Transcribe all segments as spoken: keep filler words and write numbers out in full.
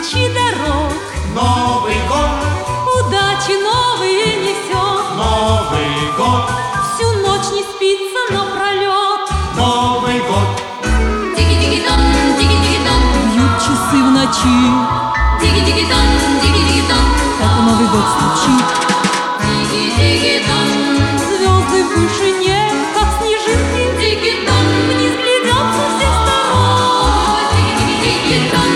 тысячи дорог. Новый год, Удачи новые несет. Новый год, Всю ночь не спится напролет. Новый год. Тики-тики-том, тики-тики-том, Бьют часы в ночи, тики-тики-том, тики-тики-том, это Новый год стучит. тики-тики-том, Звезды в вышине, как снежинки, тики-том, вниз глядят со всех сторон. тики-тики-том.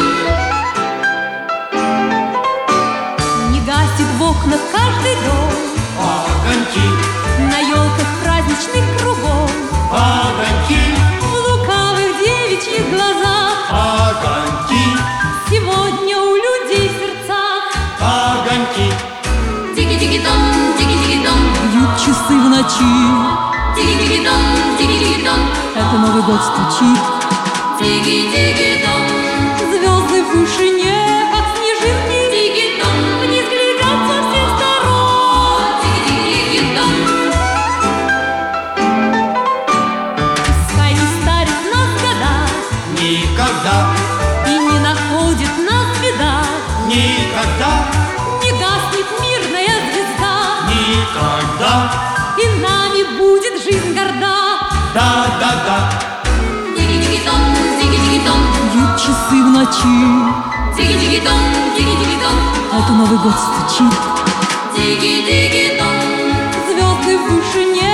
Не гасит в окнах каждый дом, Огоньки, на елках праздничных кругов, огоньки, в лукавых девичьих глазах. огоньки, Сегодня у людей в сердцах огоньки. Тики-тики-том, тики-тики-том, бьют часы в ночи, тики-тики-том, тики-тики-том, это Новый год стучит. тики-тики-том, Звезды в вышине, как снежинки, тики-том, вниз глядят со всех сторон. тики-тики-том. Пускай не старит нас года Никогда, и не находит нас беда, никогда, не гаснет мирная звезда, никогда. и нами будет жизнь горда. Да, да, да. Тики-тики-том, тики-тики-том, Бьют часы в ночи, тики-тики-том, тики-тики-том, это Новый год стучит. тики-тики-том, Звезды в вышине,